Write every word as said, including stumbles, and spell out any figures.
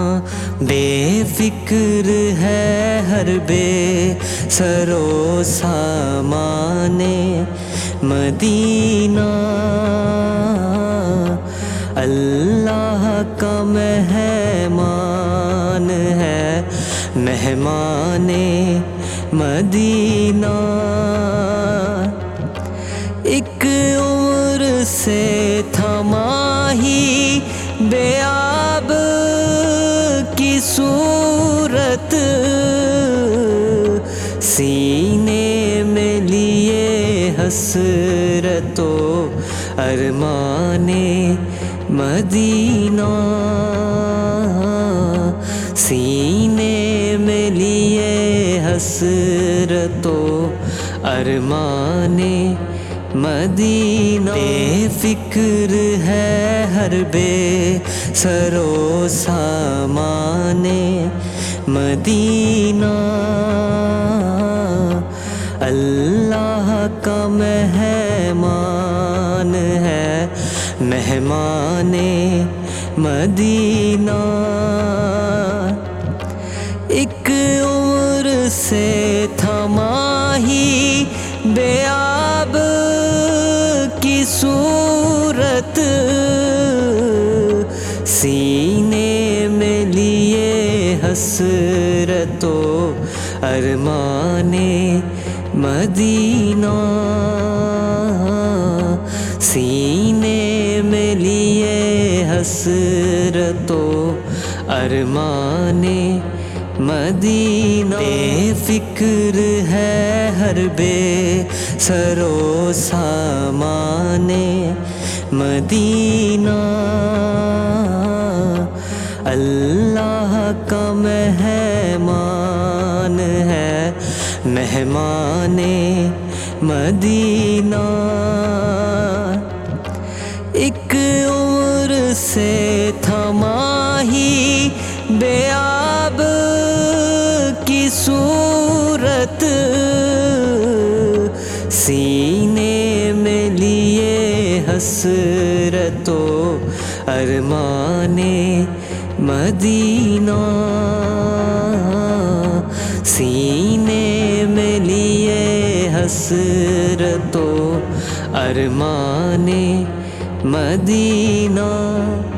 بے فکر ہے ہر بے سرو سامان مدینہ، اللہ کا مہمان ہے مہمان مدینہ۔ ایک عمر سے تھا ماہی بے آب کی صورت، سینے میں لیے حسرت و ارمان مدینہ، سینے میں لیے حسرت و ارمان مدینہ۔ بے فکر ہے ہر بے سرو سامان مدینہ، اللہ کا مہمان ہے مہمان مدینہ۔ ایک عمر سے تھا ماہی بے آب کی صورت، سینے میں لیے حسرت و ارمان مدینہ، سینے میں لیے حسرت و ارمان مدینہ۔ بے فکر ہے ہر بے سرو سامان مدینہ، اللہ کا مہمان ہے مہمان مدینہ۔ ایک عمر سے تھا ماہی بے آب کی صورت، سینے میں لیے حسرت و ارمان مدینہ، سینے میں لیے حسرت و ارمان مدینہ۔